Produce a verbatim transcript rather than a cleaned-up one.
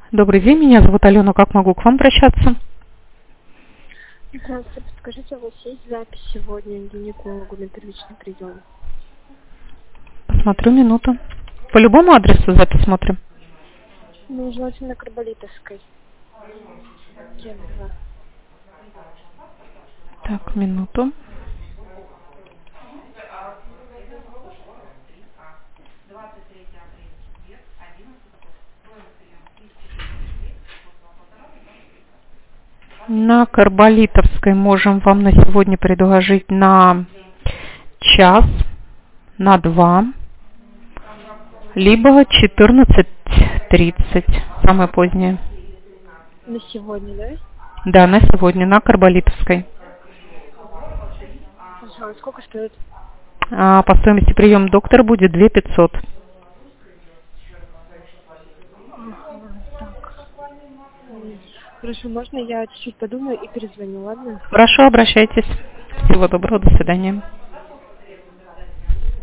Добрый день, меня зовут Алена. Как могу к вам обращаться? Здравствуйте, подскажите, у вас есть запись сегодня к гинекологу на первичный прием? Посмотрю минуту. По любому адресу запись смотрим? Ну, желательно Карболитовской. Кемерово. Так, минуту. На Карболитовской можем вам на сегодня предложить на час, на два, либо четырнадцать тридцать, самое позднее. На сегодня, да? Да, на сегодня, на Карболитовской. Ага, сколько стоит? А по стоимости прием доктора будет две тысячи пятьсот. Ага, так. М, Хорошо, можно я чуть-чуть подумаю и перезвоню, ладно? Хорошо, обращайтесь. Всего доброго, до свидания.